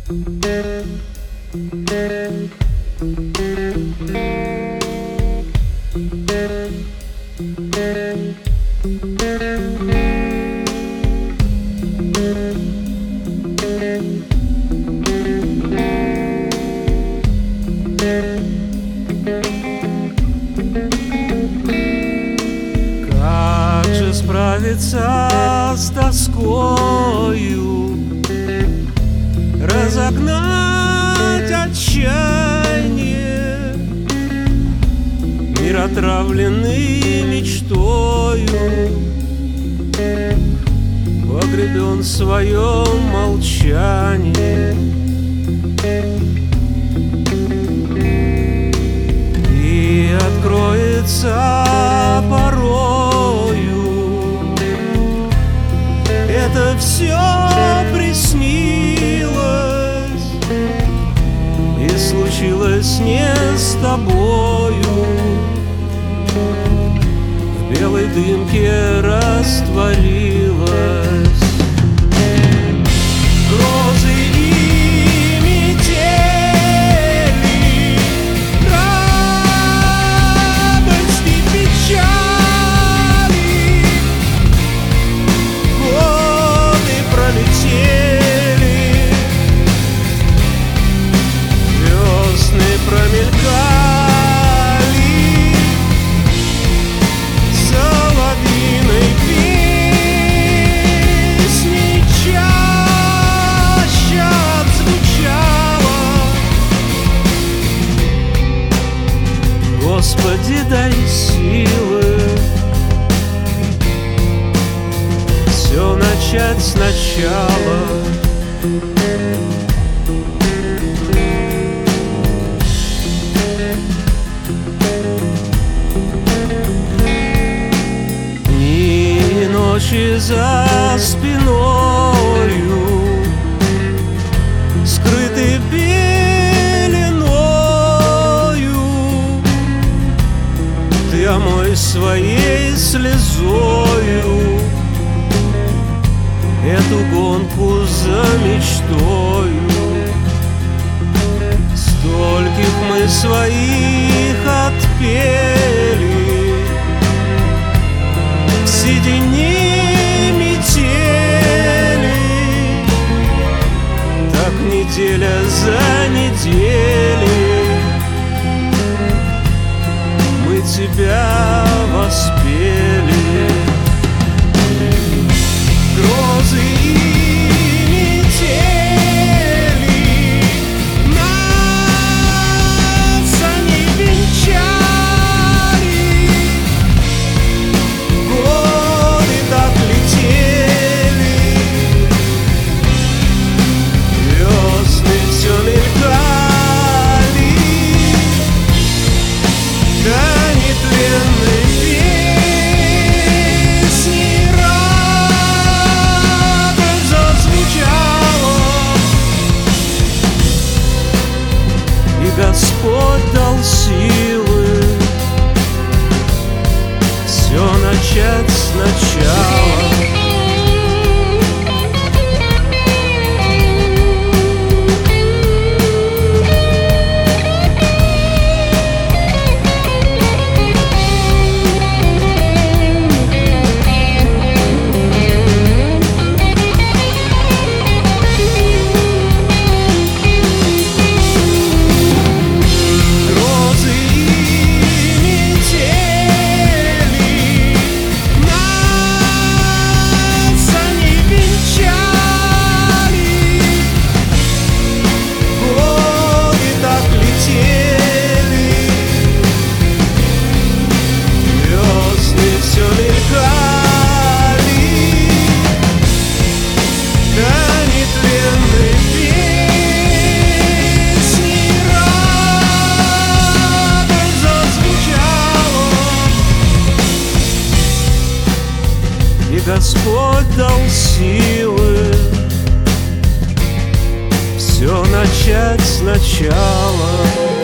Как же справиться с тоскою, разогнать отчаяние, мир отравленный мечтою, погребен в своем молчании. И откроется порою это все приснилось и случилось не с тобою, в белой дымке растворилось. Грозы и метели, радость и печали, годы пролетели, весны промелькали, соловьиной песней чаще отзвучала. Господи, дай силы все начать сначала. Дни и ночи за спиною скрыты пеленою, ты омой своей слезою эту гонку за мечтою. Стольких мы своих отпели в седине метели, так неделя за неделей мы тебя воспели. Грозы и метели нас они венчали, годы так летели, весны все мелькали, да нетленной песней радость зазвучала. И Господь дал силы все начать сначала. Грозы и метели нас они венчали, годы так летели, весны все мелькали, да нетленной песней радость зазвучала. И Господь дал силы все начать сначала.